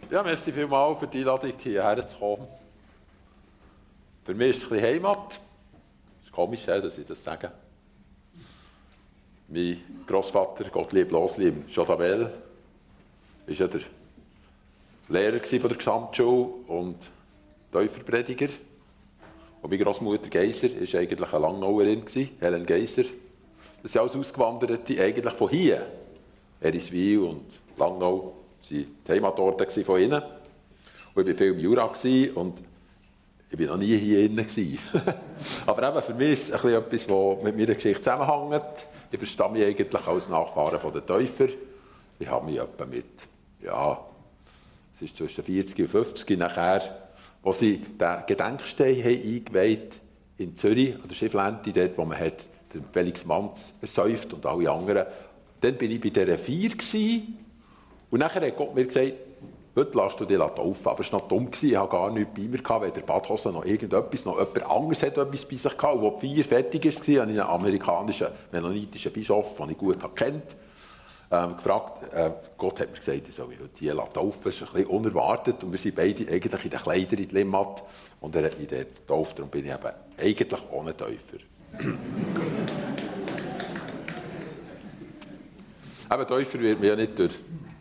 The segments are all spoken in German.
Ja, merci vielmals für die Einladung, hierher zu kommen. Für mich ist es ein bisschen Heimat. Es ist komisch, dass ich das sage. Mein Grossvater, Gottlieb Losli im Jodabel, war ja der Lehrer von der Gesamtschule und Täuferprediger. Und meine Grossmutter Geiser war eigentlich eine Langnauerin, Helen Geiser. Das sind alles Ausgewanderte eigentlich von hier. Eriswil und Langnau waren die Heimatorte von ihnen. Und ich war viel im Jura und ich war noch nie hier drin. Aber eben für mich ist es etwas, das mit meiner Geschichte zusammenhängt. Ich verstehe mich eigentlich als Nachfahren der Täufer. Ich habe mich etwa mit, es ist zwischen 40 und 50 nachher, wo sie den Gedenkstein eingeweiht in Zürich, an der Schifflente, dort, wo man hat den Felix Manz ersäuft und alle anderen. Dann war ich bei dieser Feier und nachher hat Gott mir gesagt, heute lässt du dich taufen. Aber es war noch dumm, ich hatte gar nichts bei mir, weder Badhose noch irgendetwas, noch jemand anderes hat etwas bei sich gehabt. Und als die Feier fertig war, habe ich einen amerikanischen, mennonitischen Bischof, den ich gut kennt, gefragt. Gott hat mir gesagt, ich soll mich heute hier taufen. Das ist ein bisschen unerwartet und wir sind beide eigentlich in den Kleidern in die Limmat und er hat mich dort getauft. Darum bin ich eben eigentlich ohne Täufer. Eben Täufer wird man ja nicht durch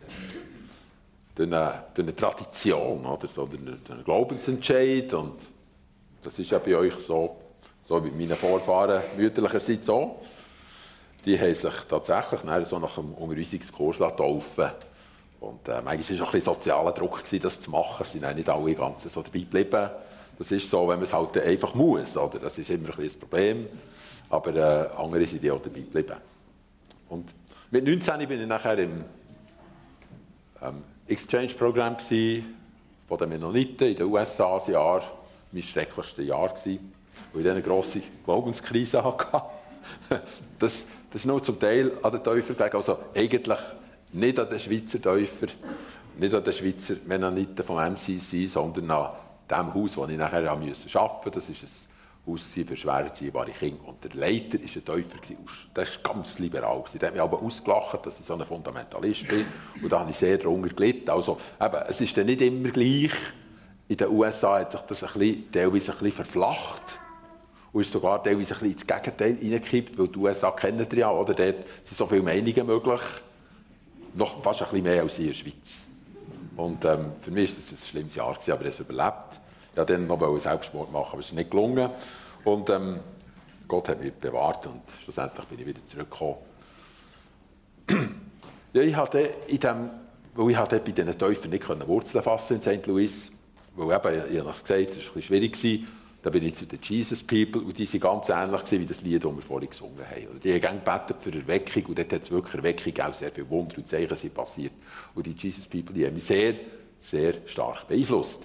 eine Tradition, oder? Sondern durch einen Glaubensentscheid. Und das ist ja bei euch so wie meine Vorfahren mütterlicherseits so. Die haben sich tatsächlich so nach dem Unterweisungskurs taufen. Und manchmal war es auch ein bisschen sozialer Druck, das zu machen. Sie sind nicht alle ganz so dabei geblieben. Das ist so, wenn man es halt einfach muss. Oder? Das ist immer ein bisschen das Problem. Aber andere sind auch dabei geblieben. Und mit 19 bin ich nachher im Exchange-Programm von den Mennoniten in den USA. Das war mein schrecklichstes Jahr, weil ich eine grosse Glaubenskrise hatte. Das ist nur zum Teil an den Täufer gelegen. Also eigentlich nicht an den Schweizer Täufer, nicht an den Schweizer Mennoniten vom MCC, sondern an dem Haus, das ich nachher arbeiten musste. Das war ein Haus für schwer erziehbare Kinder. Und der Leiter war ein Täufer. Das war ganz liberal. Der hat mich aber ausgelacht, dass ich so ein Fundamentalist bin. Und da habe ich sehr darunter gelitten. Also, eben, es ist dann nicht immer gleich. In den USA hat sich das teilweise ein bisschen verflacht. Und ist sogar teilweise ein bisschen ins Gegenteil hineingekippt, weil die USA kennen ja, oder? Dort sind so viele Meinungen möglich. Noch fast ein bisschen mehr als in der Schweiz. Und für mich war das ein schlimmes Jahr, aber ich habe es überlebt. Ich wollte dann noch Selbstmord machen, aber es ist nicht gelungen. Und Gott hat mich bewahrt und schlussendlich bin ich wieder zurückgekommen. Ja, ich hatte bei diesen Täufern nicht Wurzeln fassen in St. Louis, weil eben, ich habe es gesagt, es war ein bisschen schwierig. Da bin ich zu den Jesus People und die waren ganz ähnlich wie das Lied, das wir vorhin gesungen haben. Die haben gerne gebetet für Erweckung und dort hat es wirklich Erweckung, auch sehr viele Wunder und Zeichen sind passiert. Und die Jesus People, die haben mich sehr, sehr stark beeinflusst.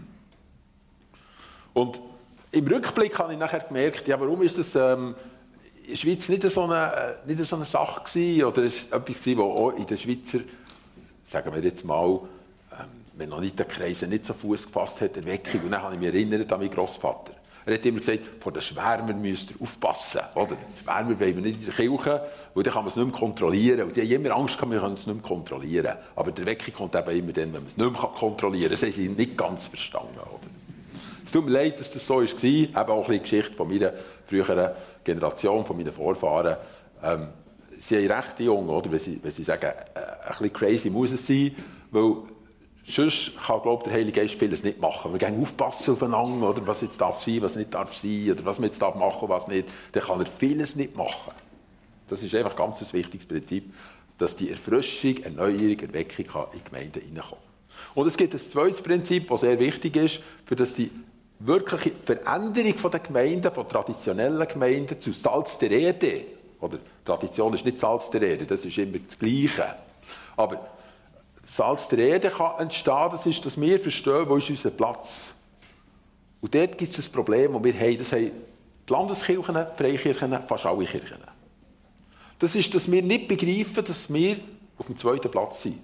Und im Rückblick habe ich nachher gemerkt, ja, warum ist das in der Schweiz nicht so eine Sache gewesen, oder ist etwas gewesen, das auch in den Schweizer, sagen wir jetzt mal, Mennonitenkreisen nicht so Fuß gefasst hat, Erweckung. Und dann habe ich mich erinnert an meinen Grossvater. Er hat immer gesagt, vor den Schwärmern müsst ihr aufpassen. Oder? Schwärmer wollen wir nicht in der Kirche, weil dann kann man es nicht mehr kontrollieren. Und die haben immer Angst gehabt, wir können es nicht mehr kontrollieren. Aber die Erweckung kommt eben immer dann, wenn man es nicht mehr kontrollieren kann. Das haben sie nicht ganz verstanden. Oder? Es tut mir leid, dass das so war. Eben auch ein bisschen die Geschichte von meiner früheren Generation, von meinen Vorfahren. Sie sind recht jung, oder? Wenn sie sagen, ein bisschen crazy muss es sein, weil sonst kann, glaube ich, der Heilige Geist vieles nicht machen. Wir gehen aufpassen aufeinander, oder? Was jetzt darf sein, was nicht darf sein, oder was man jetzt darf machen, was nicht. Dann kann er vieles nicht machen. Das ist einfach ganz ein wichtiges Prinzip, dass die Erfrischung, Erneuerung, Erweckung in die Gemeinden hineinkommt. Und es gibt ein zweites Prinzip, das sehr wichtig ist, für das die wirkliche Veränderung der Gemeinden, von traditionellen Gemeinden zu Salz der Erde. Oder Tradition ist nicht Salz der Erde, das ist immer das Gleiche. Aber Salz der Erde kann entstehen, das ist, dass wir verstehen, wo ist unser Platz. Und dort gibt es ein Problem, das wir haben. Das haben die Landeskirchen, Freikirchen, fast alle Kirchen. Das ist, dass wir nicht begreifen, dass wir auf dem zweiten Platz sind.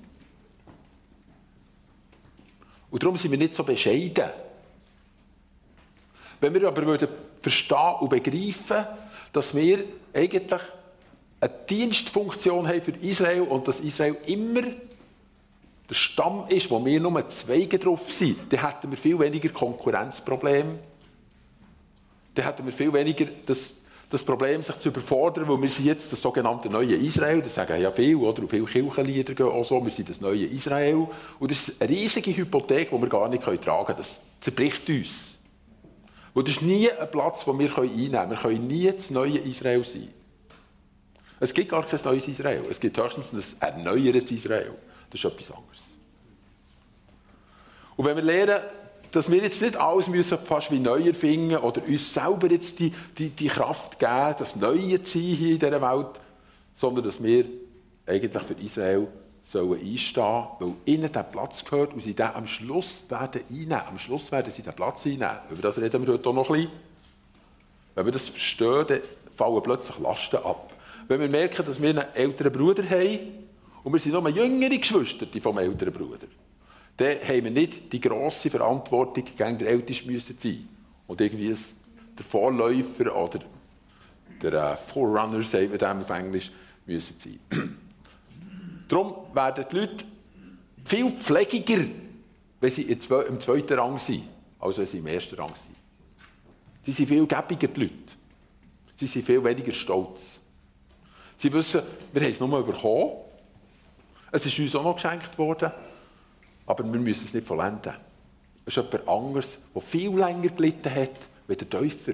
Und darum sind wir nicht so bescheiden. Wenn wir aber verstehen und begreifen, dass wir eigentlich eine Dienstfunktion haben für Israel und dass Israel immer der Stamm ist, wo wir nur Zweige drauf sind, dann hätten wir viel weniger Konkurrenzprobleme. Dann hätten wir viel weniger das Problem, sich zu überfordern, weil wir sind jetzt das sogenannte neue Israel. Das sagen ja viele, oder? Und viele Kirchenlieder gehen auch so, wir sind das neue Israel. Und das ist eine riesige Hypothek, die wir gar nicht tragen können. Das zerbricht uns. Und das ist nie ein Platz, den wir einnehmen können. Wir können nie das neue Israel sein. Es gibt gar kein neues Israel. Es gibt höchstens ein erneuertes Israel. Das ist etwas anderes. Und wenn wir lernen, dass wir jetzt nicht alles müssen fast wie neu erfinden oder uns selber jetzt die Kraft geben, das Neue zu sein hier in dieser Welt, sondern dass wir eigentlich für Israel sollen einstehen, weil ihnen der Platz gehört und sie den am Schluss werden einnehmen. Am Schluss werden sie den Platz einnehmen. Über das reden wir heute auch noch ein bisschen. Wenn wir das verstehen, dann fallen plötzlich Lasten ab. Wenn wir merken, dass wir einen älteren Bruder haben und wir sind noch jüngere Geschwister vom älteren Bruder, dann haben wir nicht die grosse Verantwortung, gegen den Ältesten müssen sein. Und irgendwie der Vorläufer oder der Forerunner, sagt man dem auf Englisch, müssen sein. Darum werden die Leute viel pflegiger, wenn sie im zweiten Rang sind, als wenn sie im ersten Rang sind. Sie sind viel gäbiger, die Leute. Sie sind viel weniger stolz. Sie wissen, wir haben es nur bekommen. Es ist uns auch noch geschenkt worden. Aber wir müssen es nicht vollenden. Es ist jemand anderes, der viel länger gelitten hat, wie der Täufer.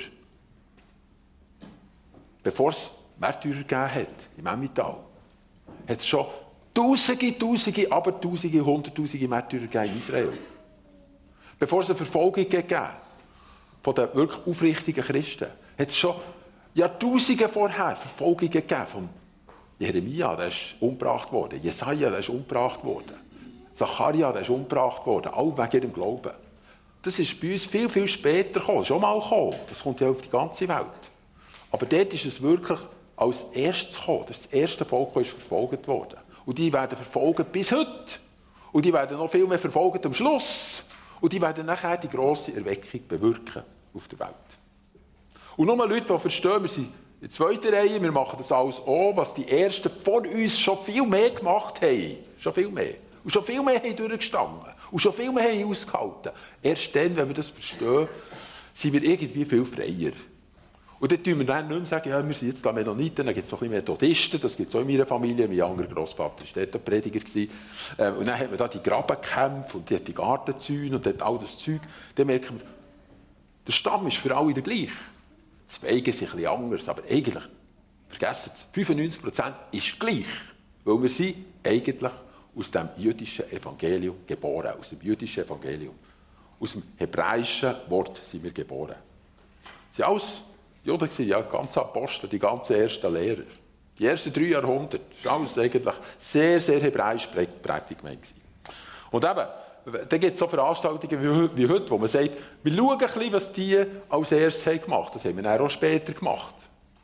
Bevor es Märtyrer gegeben hat, im Emmental, hat es schon Tausende, Hunderttausende Märtyrer gegeben in Israel. Bevor es eine Verfolgung gegeben von den wirklich aufrichtigen Christen, hat es schon Jahrtausende vorher Verfolgungen gegeben. Von Jeremia, der ist umgebracht worden. Jesaja, der ist umgebracht worden. Zacharia, der ist umgebracht worden, alle wegen ihrem Glauben. Das ist bei uns viel, viel später gekommen. Das ist schon mal gekommen. Das kommt ja auf die ganze Welt. Aber dort ist es wirklich als erstes gekommen. Das ist das erste Volk, das ist verfolgt worden. Und die werden verfolgt bis heute. Und die werden noch viel mehr verfolgt am Schluss. Und die werden nachher die grosse Erweckung bewirken auf der Welt. Und nur Leute, die verstehen, wir sind in der zweiten Reihe, wir machen das alles auch, was die Ersten vor uns schon viel mehr gemacht haben. Schon viel mehr. Und schon viel mehr haben durchgestanden. Und schon viel mehr haben ausgehalten. Erst dann, wenn wir das verstehen, sind wir irgendwie viel freier. Und dann tun wir dann nicht mehr sagen, ja, wir sind jetzt da Mennoniten, dann gibt es noch ein bisschen Methodisten, das gibt es auch in meiner Familie. Mein anderer Grossvater war dort Prediger. Und dann hat man da die Grabenkämpfe und die Gartenzäune und dort all das Zeug. Dann merken wir, der Stamm ist für alle der gleiche. Die Zweige sind ein bisschen anders, aber eigentlich, vergessen Sie, 95% ist gleich. Weil wir sind eigentlich aus dem jüdischen Evangelium geboren, aus dem jüdischen Evangelium. Aus dem hebräischen Wort sind wir geboren. Sie waren alles Juden, ja, ganz Apostel, die ganzen ersten Lehrer. Die ersten 3 Jahrhunderte, das war alles eigentlich sehr, sehr hebräisch geprägte Gemeinde. Und eben, dann gibt es so Veranstaltungen wie heute, wo man sagt, wir schauen ein bisschen, was die als erstes gemacht haben. Das haben wir dann auch später gemacht.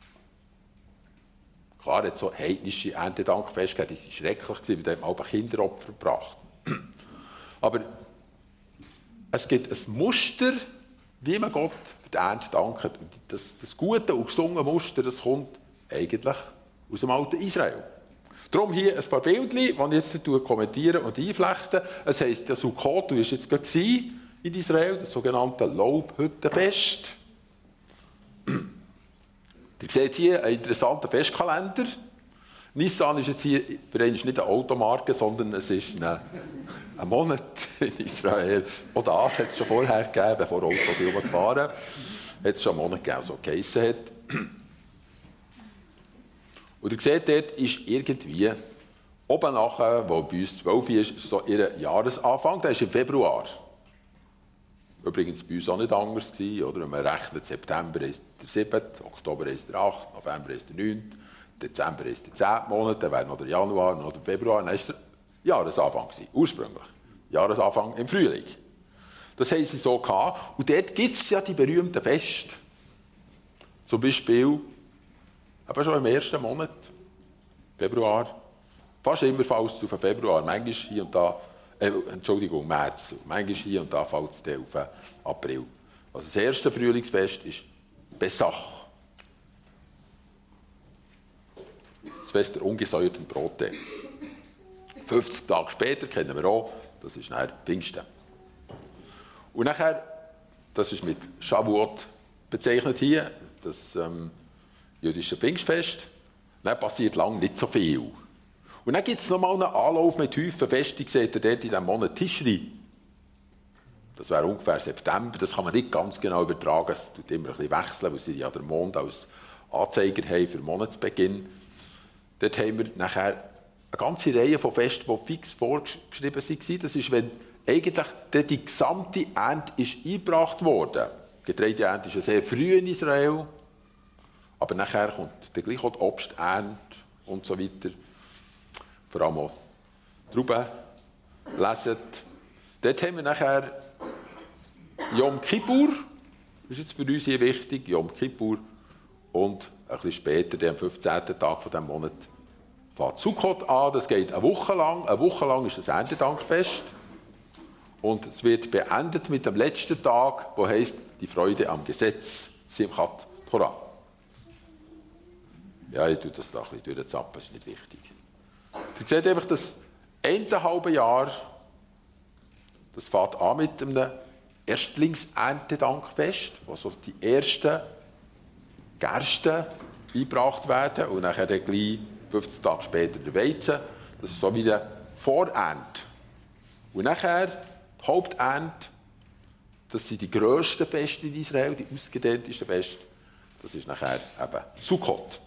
Klar, hat so heidnische Erntedankfest gegeben, die waren schrecklich, weil da haben Kinderopfer gebracht. Aber es gibt ein Muster, wie man Gott für die Ernte dankt. Und das gute und gesungene Muster, das kommt eigentlich aus dem alten Israel. Darum hier ein paar Bildchen, die ich jetzt kommentiere und einflechte. Es heisst, der Sukkot, du warst jetzt gerade in Israel, das sogenannte Laubhüttenfest. Ihr seht hier einen interessanten Festkalender. Nissan ist jetzt hier für einen nicht eine Automarke, sondern es ist ein Monat in Israel. Auch das hat es schon vorher gegeben, bevor Autos gefahren hat es schon einen Monat gegeben, so geheissen hat. Und ihr seht, dort ist irgendwie oben nachher, wo bei uns 12 ist so ihr Jahresanfang, der ist im Februar. Übrigens bei uns auch nicht anders gewesen, oder? Wenn man rechnet, September ist der 7., Oktober ist der 8., November ist der 9., Dezember ist der 10. Monat, dann wäre noch der Januar, noch der Februar, dann ist der Jahresanfang gewesen, ursprünglich. Jahresanfang im Frühling. Das haben sie so gehabt. Und dort gibt es ja die berühmten Feste. Zum Beispiel, aber schon im ersten Monat, Februar, fast immer fällt es auf den Februar, manchmal hier und da, März, manchmal hier und da fällt es auf den April. Also das erste Frühlingsfest ist Pessach. Das Fest der ungesäuerten Brote. 50 Tage später, kennen wir auch, das ist nachher Pfingsten. Und nachher, das ist mit Shavuot bezeichnet hier, das jüdische Pfingstfest, dann passiert lange nicht so viel. Und dann gibt es nochmal einen Anlauf mit Häufen Festung, seht ihr dort in diesem Monat Tischri. Das wäre ungefähr September, das kann man nicht ganz genau übertragen, es tut immer ein bisschen wechseln, weil sie ja den Mond als Anzeiger haben für Monatsbeginn. Dort haben wir nachher eine ganze Reihe von Festen, die fix vorgeschrieben waren. Das ist, wenn eigentlich die gesamte Ernte ist eingebracht wurde. Die Getreideernte ist ja sehr früh in Israel, aber nachher kommt dann gleich auch die Obsternte und so weiter. Vor allem auch Trauben, lesen. Dort haben wir nachher Yom Kippur, das ist jetzt für uns hier wichtig, Yom Kippur. Und ein bisschen später, am 15. Tag von diesem Monat, fängt Sukkot an. Das geht eine Woche lang. Eine Woche lang ist das Erntedankfest. Und es wird beendet mit dem letzten Tag, der heisst die Freude am Gesetz, Simchat Torah. Ja, ich tue das da ein bisschen durchzappen, das ist nicht wichtig. Ihr seht einfach, das eine halbe Jahr, das fängt an mit einem Erstlingserntedankfest, wo so die ersten Gersten eingebracht werden und dann gleich 15 Tage später der Weizen. Das ist so wie eine Vorernte. Und nachher die Haupternte, das sind die grössten Feste in Israel, die ausgedehntesten Feste. Das ist nachher eben Sukkot.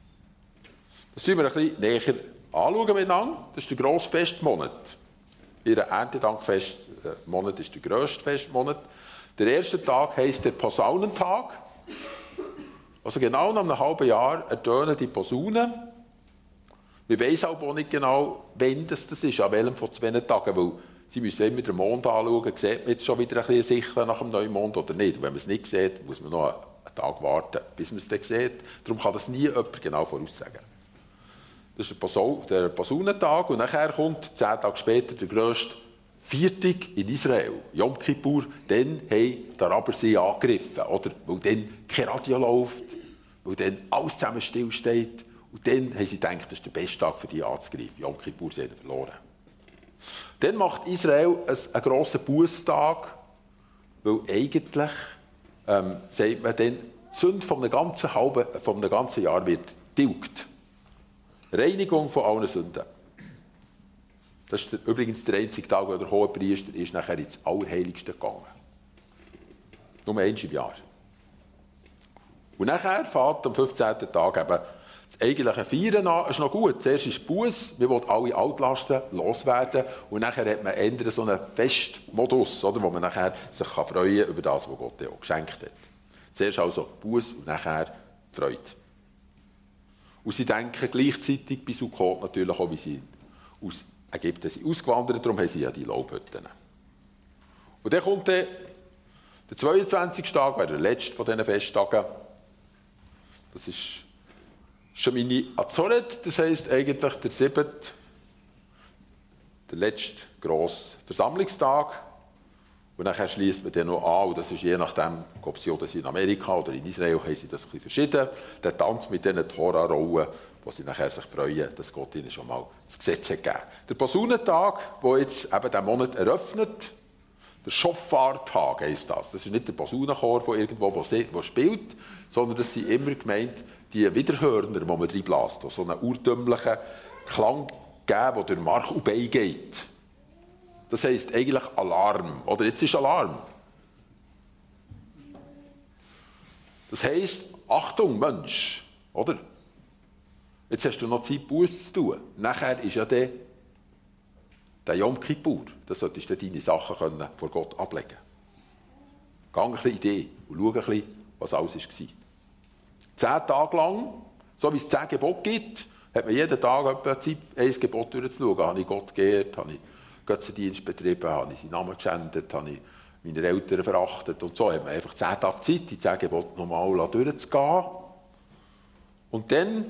Das schauen wir ein bisschen näher anschauen miteinander. Das ist der grosse Festmonat. Ihr Erntedankfestmonat ist der grösste Festmonat. Der erste Tag heisst der Posaunentag. Also genau nach einem halben Jahr ertönen die Posaunen. Wir wissen auch nicht genau, wann das ist, an welchem von 2 Tagen, weil sie müssen immer den Mond anschauen, sieht man jetzt schon wieder ein bisschen sicher nach dem Neumond oder nicht. Und wenn man es nicht sieht, muss man noch einen Tag warten, bis man es dann sieht. Darum kann das nie jemand genau voraussagen. Das ist der Posaunentag und nachher kommt 10 Tage später der grösste Viertag in Israel, Yom Kippur. Dann haben die Araber sie angegriffen, oder? Weil dann kein Radio läuft, weil dann alles zusammen stillsteht. Und dann haben sie gedacht, das ist der beste Tag für die anzugreifen. Yom Kippur, sie haben verloren. Dann macht Israel einen grossen Bußtag, weil eigentlich, sagt man dann, die Sünde von einem ganzen Jahr wird tilgt. Reinigung von allen Sünden. Das ist übrigens der einzige Tag, wo der Hohepriester ist nachher ins Allerheiligste gegangen. Nur einmal im Jahr. Und nachher fährt am 15. Tag eben das eigentliche Feiern an. Das ist noch gut. Zuerst ist Buß, wir wollen alle Altlasten loswerden. Und nachher hat man eher so einen Festmodus, oder, wo man nachher sich freuen kann über das, was Gott auch geschenkt hat. Zuerst also Buß und nachher Freude. Und sie denken gleichzeitig bei Sukkot natürlich auch, wie sie aus Ägypten sind ausgewandert, darum haben sie ja die Laubhütten. Und dann kommt der 22. Tag, der letzte von diesen Festtagen. Das ist Shemini Azoret, das heisst eigentlich der 7., der letzte grosse Versammlungstag. Und dann schließt man den noch an, und das ist je nachdem, ob sie in Amerika oder in Israel haben sie das ein bisschen verschieden. Der Tanz mit diesen Tora-Rollen, wo sie nachher sich freuen, dass Gott ihnen schon mal das Gesetz hat gegeben. Der Posaunentag, der jetzt eben diesen Monat eröffnet, der Schofar-Tag heisst das. Das ist nicht der Posaunenchor von irgendwo, der spielt, sondern das sind immer gemeint die Widerhörner, die man reinbläst, die so einen urtümlichen Klang geben, der durch Mark und Bein geht. Das heisst eigentlich Alarm. Oder jetzt ist Alarm. Das heisst, Achtung, Mensch. Oder? Jetzt hast du noch Zeit, Buße zu tun. Nachher ist ja der Yom Kippur. Da solltest du deine Sachen vor Gott ablegen können. Geh ein bisschen in die und schau ein bisschen, was alles war. 10 Tage lang, so wie es 10 Gebote gibt, hat man jeden Tag etwa Zeit, ein Gebot durchzuschauen. Habe ich Gott geehrt? Habe ich Götzendienst betrieben? Habe ich seinen Namen geschändet? Habe ich meine Eltern verachtet? Und so hat man einfach 10 Tage Zeit, die 10 Gebote nochmal durchzugehen. Und dann,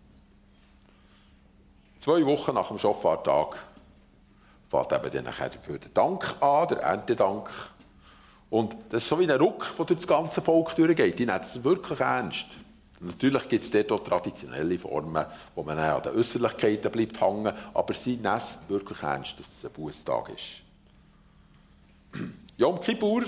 2 Wochen nach dem Schofartag, fängt eben dann nachher für den Dank an, der Erntedank. Und das ist so wie ein Ruck, der durch das ganze Volk durchgeht. Die nehmen es wirklich ernst. Natürlich gibt es dort auch traditionelle Formen, wo man an den Äußerlichkeiten bleibt hängen, aber sie nehmen es wirklich ernst, dass es ein Bußtag ist. Jom Kippur,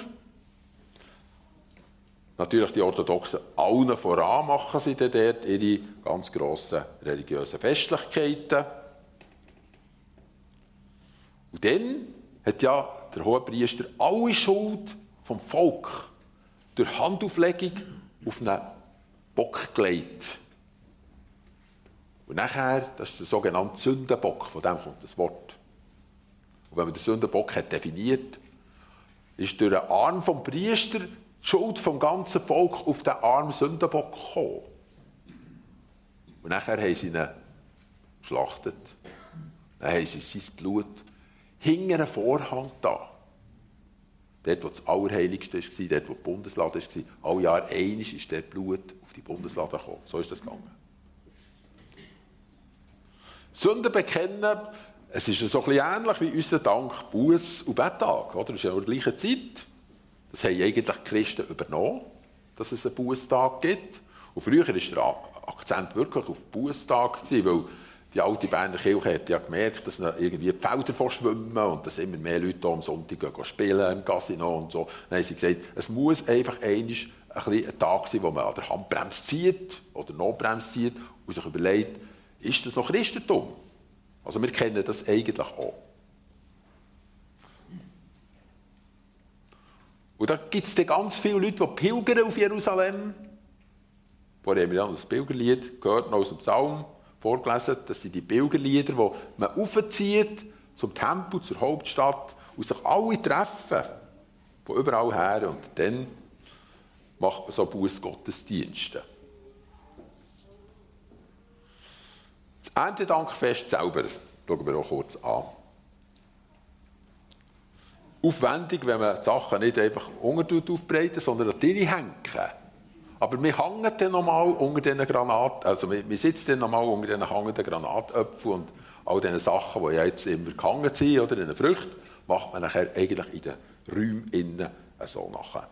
natürlich die Orthodoxen, allen voran machen sie dann dort ihre ganz grossen religiösen Festlichkeiten. Und dann hat ja der Hohepriester alle Schuld vom Volk durch Handauflegung auf einen Bock gelegt. Und nachher, das ist der sogenannte Sündenbock, von dem kommt das Wort. Und wenn man den Sündenbock hat definiert, ist durch den Arm vom Priester die Schuld vom ganzen Volk auf den armen Sündenbock gekommen. Und nachher haben sie ihn geschlachtet. Dann haben sie sein Blut hinter einen Vorhang da. Dort, wo das Allerheiligste war, dort, wo die Bundeslade war, alle Jahre einmal ist dort Blut auf die Bundeslade gekommen. So ist das gegangen. Sünden bekennen, es ist so ein bisschen ähnlich wie unser Dank, Buß- und Betttag. Das ist ja in der gleichen Zeit. Das haben eigentlich die Christen übernommen, dass es einen Bußtag gibt. Und früher war der Akzent wirklich auf Bußtag, weil die alte Berner Kirche hat ja gemerkt, dass irgendwie die Felder verschwimmen und dass immer mehr Leute am Sonntag spielen im Casino und so. Dann haben sie gesagt, es muss einfach einmal ein Tag sein, wo man an der Handbremse zieht oder Notbremse zieht und sich überlegt, ist das noch Christentum? Also wir kennen das eigentlich auch. Und da gibt es ganz viele Leute, die pilgern auf Jerusalem. Vorher haben wir ja das Pilgerlied gehört, noch aus dem Psalm vorgelesen. Das sind die Pilgerlieder, die man aufzieht zum Tempel, zur Hauptstadt und sich alle treffen, von überall her. Und dann macht man so Bußgottesdienste. Das Erntedankfest selber schauen wir auch kurz an. Aufwendig, wenn man die Sachen nicht einfach unten aufbreiten, sondern an die hängen. Aber wir hängen dann nochmal unter diesen Granaten, also wir sitzen dann nochmal unter diesen hängenden Granatöpfeln und all diesen Sachen, die ja jetzt immer gehangen sind, oder in den Früchten, macht man nachher eigentlich in den Räumen innen so nachher.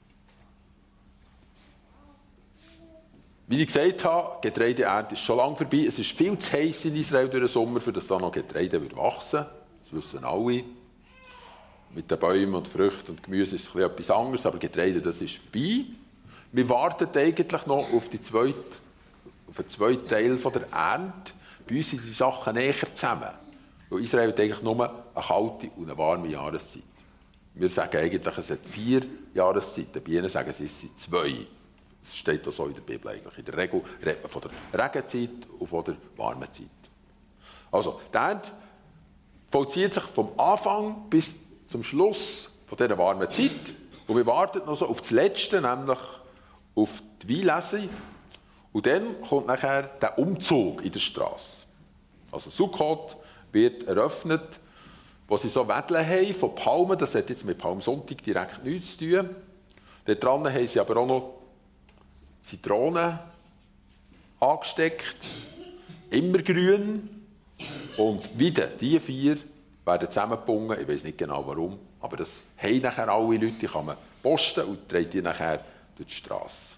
Wie ich gesagt habe, Getreideernte ist schon lange vorbei. Es ist viel zu heiß in Israel durch den Sommer, für das da noch Getreide wachsen wird. Das wissen alle. Mit den Bäumen und Früchten und Gemüse ist es etwas anderes, aber Getreide, das ist vorbei. Wir warten eigentlich noch auf den zweiten Teil der Ernte. Bei uns sind die Sachen näher zusammen. Weil Israel hat eigentlich nur eine kalte und eine warme Jahreszeit. Wir sagen eigentlich, es hat 4 Jahreszeiten. Bei ihnen sagen sie, es sind 2. Das steht auch so in der Bibel eigentlich. In der Regel redet man von der Regenzeit und von der warmen Zeit. Also, die Ernte vollzieht sich vom Anfang bis zum Schluss von dieser warmen Zeit. Und wir warten noch so auf das Letzte, nämlich auf die Weinlese. Und dann kommt nachher der Umzug in der Straße. Also Sukkot wird eröffnet, wo sie so Wedeln haben von Palmen. Das hat jetzt mit Palmsonntag direkt nichts zu tun. Dort dran haben sie aber auch noch Zitronen angesteckt, immergrün. Und wieder, die 4 werden zusammengebunden. Ich weiß nicht genau warum, aber das haben nachher alle Leute, die kann man posten und tragen die nachher durch die Straße.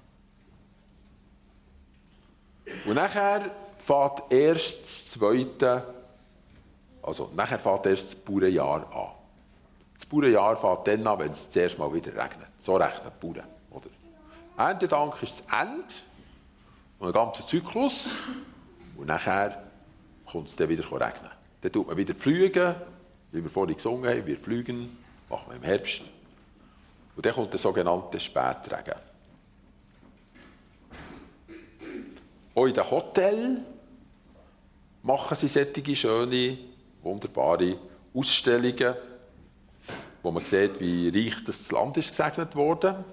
Und nachher fängt erst das Bauernjahr an. Das Bauernjahr fängt dann an, wenn es zuerst mal wieder regnet. So rechnen die Bauern. Oder? Erntedank ist das Ende von einem ganzen Zyklus. Und nachher kommt es dann wieder regnen. Dann tut man wieder pflügen, wie wir vorhin gesungen haben. Wir pflügen, machen wir im Herbst. Und dann kommt der sogenannte Spätregen. Auch in den Hotels machen sie solche schöne, wunderbare Ausstellungen, wo man sieht, wie reich das Land ist gesegnet wurde.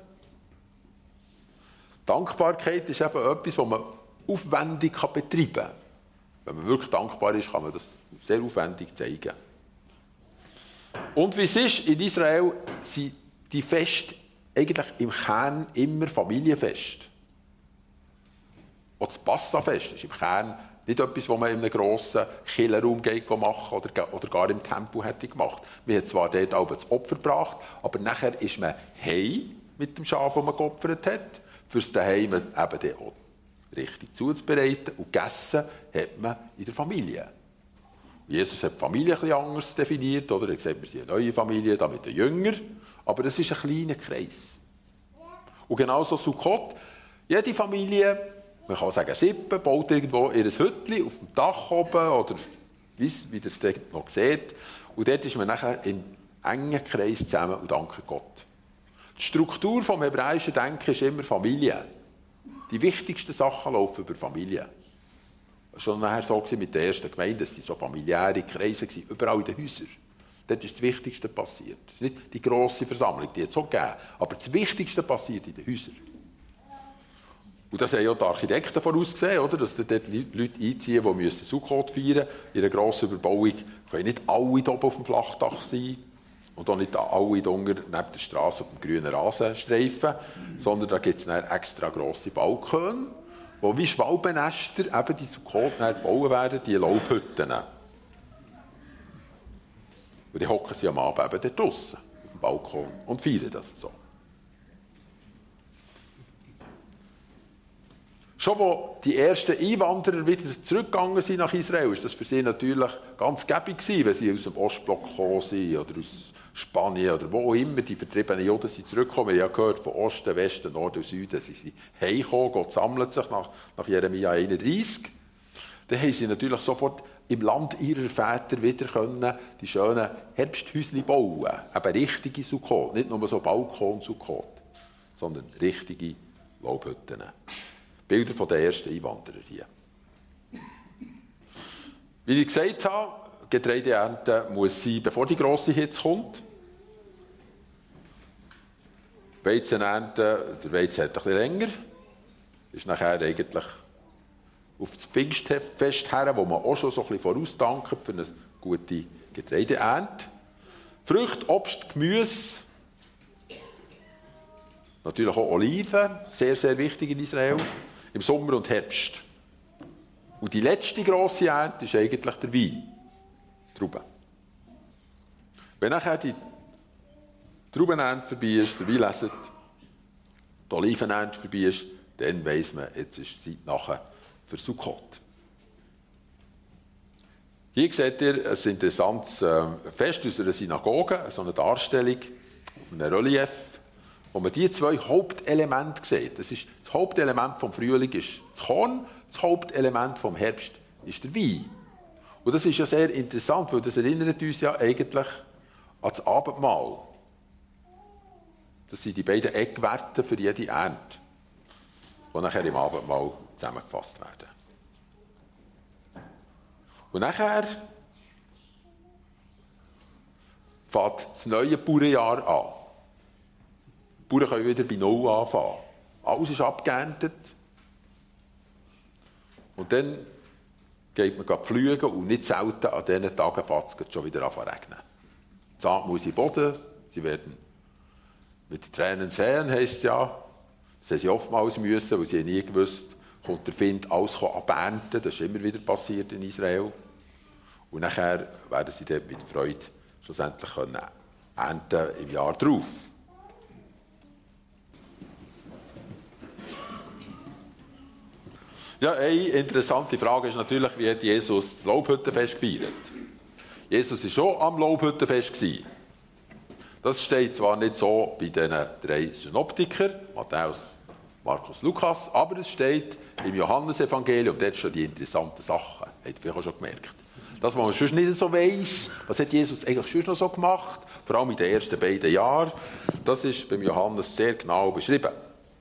Dankbarkeit ist eben etwas, das man aufwendig betreiben kann. Wenn man wirklich dankbar ist, kann man das sehr aufwendig zeigen. Und wie es ist, in Israel sind die Feste eigentlich im Kern immer Familienfest. Auch das Passafest ist im Kern nicht etwas, das man in einem grossen Kirchenraum machen oder gar im Tempel hätte gemacht. Man hat zwar dort auch das Opfer gebracht, aber nachher ist man heim mit dem Schaf, das man geopfert hat, fürs Daheim eben auch richtig zuzubereiten. Und gegessen hat man in der Familie. Jesus hat die Familie etwas anders definiert. Oder? Er hat gesagt, wir sind eine neue Familie, da mit den Jüngern. Aber das ist ein kleiner Kreis. Und genauso Sukkot. Jede Familie, man kann sagen Sippe, baut irgendwo ihr Hütchen auf dem Dach oben oder wie ihr es dort noch seht. Und dort ist man nachher im engen Kreis zusammen und dankt Gott. Die Struktur des hebräischen Denkens ist immer Familie. Die wichtigsten Sachen laufen über Familie. Das war schon nachher so mit der ersten Gemeinde, es waren so familiäre Kreise, überall in den Häusern. Dort ist das Wichtigste passiert. Es ist nicht die grosse Versammlung, die hat es auch gegeben, aber das Wichtigste passiert in den Häusern. Und das haben ja die Architekten vorausgesehen, oder? Dass dort Leute einziehen, die Sukkot feiern müssen. In einer grossen Überbauung können nicht alle hier oben auf dem Flachdach sein und auch nicht alle hier unten neben der Straße auf dem grünen Rasenstreifen, sondern da gibt es extra grosse Balkone, wo wie Schwalbennester eben die Sukkot bauen werden, die Laubhütten. Und die hocken sie am Abend eben dort draussen auf dem Balkon und feiern das so. Schon als die ersten Einwanderer wieder zurückgegangen sind nach Israel, ist das für sie natürlich ganz gäbig gewesen, wenn sie aus dem Ostblock gekommen sind oder aus Spanien oder wo auch immer die vertriebenen Juden sind zurückgekommen. Wir haben ja gehört, von Osten, Westen, Norden und Süden, sie sind heimgekommen, Gott sammelt sich nach Jeremia 31. Dann haben sie natürlich sofort im Land ihrer Väter wieder können die schönen Herbsthäuschen bauen. Eben richtige Sukkot, nicht nur so Balkon-Sukkot, sondern richtige Laubhütten. Bilder von den ersten Einwanderern hier. Wie ich gesagt habe, Getreideernte muss sein, bevor die grosse Hitze kommt. Weizenernte, der Weizen hat ein bisschen länger. Ist nachher eigentlich auf das Pfingstfest her, wo man auch schon so ein bisschen vorausdankt für eine gute Getreideernte. Früchte, Obst, Gemüse. Natürlich auch Oliven, sehr, sehr wichtig in Israel. Im Sommer und Herbst. Und die letzte grosse Ernte ist eigentlich der Wein. Trauben. Wenn nachher die Traubenernte vorbei ist, der Wein lesen, die Olivenernte vorbei ist, dann weiss man, jetzt ist die Zeit nachher für Sukkot. Hier seht ihr ein interessantes Fest aus einer Synagoge, so eine Darstellung auf einem Relief, wo man die zwei Hauptelemente sieht. Das Hauptelement vom Frühling ist das Korn, das Hauptelement vom Herbst ist der Wein. Und das ist ja sehr interessant, weil das erinnert uns ja eigentlich an das Abendmahl. Das sind die beiden Eckwerte für jede Ernte, die nachher im Abendmahl zusammengefasst werden. Und nachher fängt das neue Bauernjahr an. Die Bauern können wieder bei Null anfangen. Alles ist abgeerntet. Und dann geht man pflügen und nicht selten an diesen Tagen fängt es schon wieder an zu regnen. Die Saat muss in den Boden, sie werden mit Tränen säen, heisst es ja. Das haben sie oftmals müssen, weil sie nie gewusst, kommt der Wind, alles abernten. Das ist immer wieder passiert in Israel. Und nachher werden sie dort mit Freude schlussendlich ernten im Jahr darauf. Ja, eine interessante Frage ist natürlich, wie hat Jesus das Laubhüttenfest gefeiert? Jesus war schon am Laubhüttenfest. Das steht zwar nicht so bei diesen drei Synoptikern, Matthäus, Markus, Lukas, aber es steht im Johannesevangelium, dort stehen die interessanten Sachen. Habt ihr vielleicht auch schon gemerkt. Das, was man sonst nicht so weiss, was hat Jesus eigentlich sonst noch so gemacht, vor allem in den ersten beiden Jahren, das ist beim Johannes sehr genau beschrieben.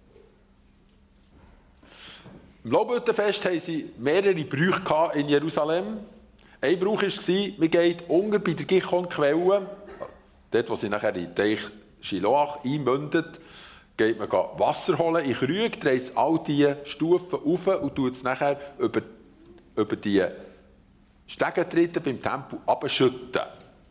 Im Laubhüttenfest hatten sie mehrere Brüche in Jerusalem. Ein Brauch war, man geht unten bei der Gichon-Quelle, dort wo sie nachher in den Teich Shiloach einmündet, geht man Wasser holen in Krüge, dreht all diese Stufen auf und tut es nachher über die Stegentritte beim Tempel abschütten.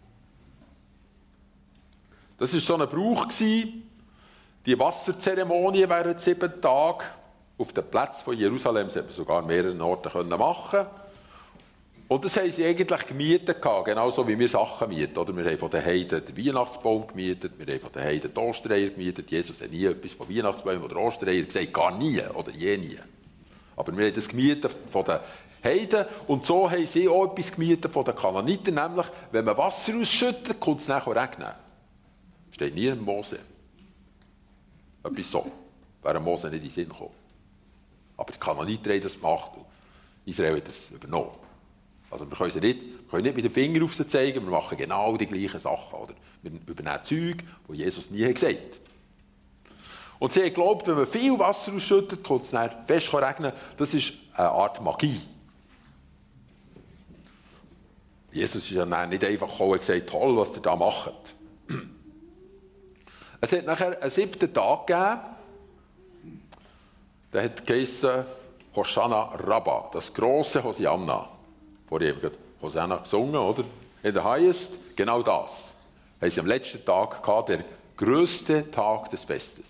Das war so ein Brauch, die Wasserzeremonie während 7 Tage. Auf den Plätzen von Jerusalem konnte man sogar an mehreren Orten machen. Und das haben sie eigentlich gemietet, genauso wie wir Sachen mieten. Oder wir haben von den Heiden den Weihnachtsbaum gemietet, wir haben von den Heiden die Ostereier gemietet. Jesus hat nie etwas von Weihnachtsbäumen oder Ostereier gesagt, gar nie oder je nie. Aber wir haben das gemietet von den Heiden. Und so haben sie auch etwas gemietet von den Kanaanitern, nämlich, wenn man Wasser ausschüttet, kommt es nachher regnen. Steht nie in Mose. Etwas so. Wäre Mose nicht in den Sinn gekommen. Aber die Kanaaniter haben das gemacht und Israel hat das übernommen. Also wir können nicht mit dem Finger auf sie zeigen, wir machen genau die gleichen Sachen. Oder? Wir übernehmen Zeug, die Jesus nie gesagt hat. Und sie haben geglaubt, wenn man viel Wasser ausschüttet, kommt es dann fest regnen. Das ist eine Art Magie. Jesus ist ja dann nicht einfach gekommen und gesagt, toll, was ihr da macht. Es hat nachher einen 7. Tag gegeben, der hat geheissen Hosanna Rabba, das grosse Hosianna. Vorher haben wir Hosanna gesungen, oder? In der Highest, genau das. Haben sie am letzten Tag gehabt, der grösste Tag des Festes.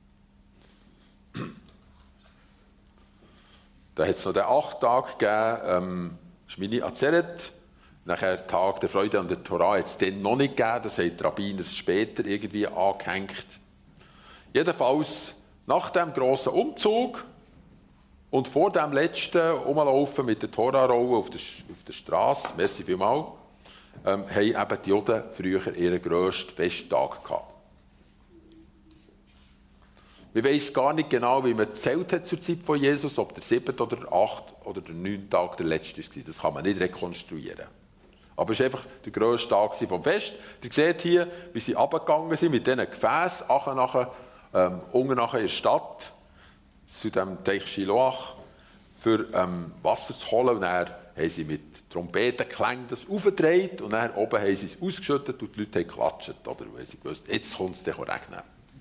Da hat es noch den 8. Tag gegeben, Shmini Atzeret. Nachher Tag der Freude an der Torah hat es dann noch nicht gegeben. Das haben die Rabbiner später irgendwie angehängt. Jedenfalls nach dem grossen Umzug und vor dem letzten Umlaufen mit der Torah-Rolle auf der Straße, merci vielmals, haben eben die Juden früher ihren grössten Festtag gehabt. Wir wissen gar nicht genau, wie man gezählt hat zur Zeit von Jesus, ob der 7. oder der 8. oder der 9. Tag der letzte war. Das kann man nicht rekonstruieren. Aber es war einfach der grösste Tag vom Fest. Ihr seht hier, wie sie runtergegangen sind mit diesen Gefäßen, unten nachher in der Stadt, zu dem Teich Shiloach, für Wasser zu holen. Und dann haben sie mit Trompetenklängen das aufgedreht und dann oben haben sie es ausgeschüttet und die Leute haben geklatscht. Oder? Weil sie gewusst, jetzt kommt es dann regnen.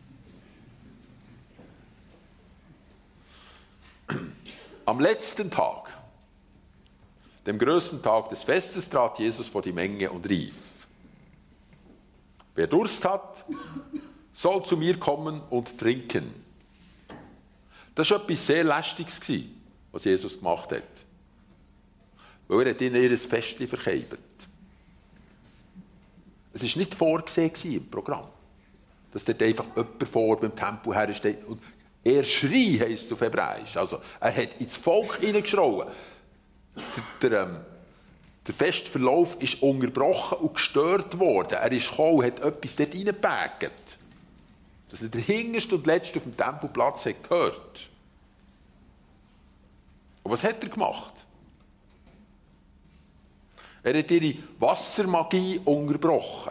Am letzten Tag, dem größten Tag des Festes, trat Jesus vor die Menge und rief: Wer Durst hat, soll zu mir kommen und trinken. Das war etwas sehr Lästiges, was Jesus gemacht hat. Weil er hat ihnen ihr Festchen verkeibt. Es war nicht vorgesehen im Programm, dass dort einfach jemand vor beim Tempel hersteht und er schrie, heisst es auf Hebräisch. Also, er hat ins Volk hineingeschrien. Der Festverlauf ist unterbrochen und gestört worden. Er ist gekommen und hat etwas dort reingepackt. Dass er der hinterste und letzte auf dem Tempelplatz hat gehört. Und was hat er gemacht? Er hat ihre Wassermagie unterbrochen.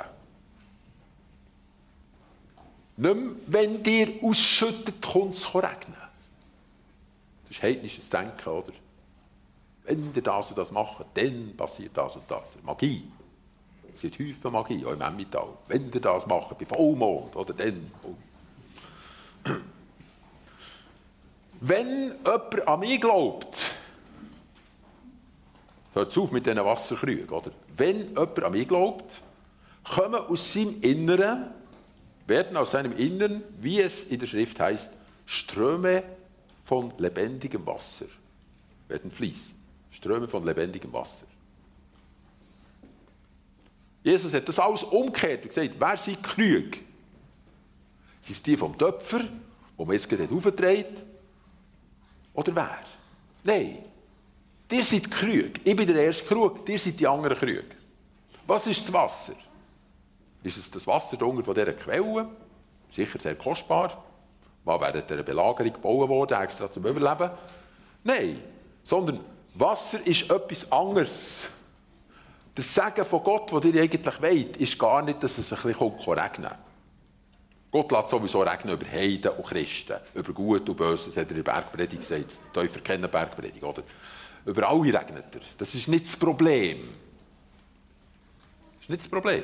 Nicht mehr, wenn ihr ausschüttet, kommt es regnen. Das ist heidnisches Denken, oder? Wenn ihr das und das macht, dann passiert das und das. Magie. Es gibt Häufen Magie, auch im Emmental. Wenn ihr das macht, bei Vollmond, oder dann. Wenn jemand an mich glaubt, hört auf mit diesen Wasserkrügen, oder? Wenn jemand an mich glaubt, kommen aus seinem Inneren, werden aus seinem Innern, wie es in der Schrift heißt, Ströme von lebendigem Wasser werden fließen. Ströme von lebendigem Wasser. Jesus hat das alles umgekehrt und gesagt, wer sind Krüge? Sind es die vom Töpfer, die man jetzt gerade aufgedreht? Oder wer? Nein. Ihr seid Krüge. Ich bin der erste Krug, ihr seid die anderen Krüge. Was ist das Wasser? Ist es das Wasser unten von dieser Quelle? Sicher sehr kostbar. Mal während der Belagerung gebaut worden, extra zum Überleben. Nein, sondern Wasser ist etwas anderes. Das Segen von Gott, das ihr eigentlich wollt, ist gar nicht, dass es ein bisschen regnen kann. Gott lässt sowieso regnen über Heiden und Christen, über Gut und Böse, das hat er in der Bergpredigt gesagt. Täufer kennen Bergpredigt, oder? Über alle regnet er. Das ist nicht das Problem. Das ist nicht das Problem.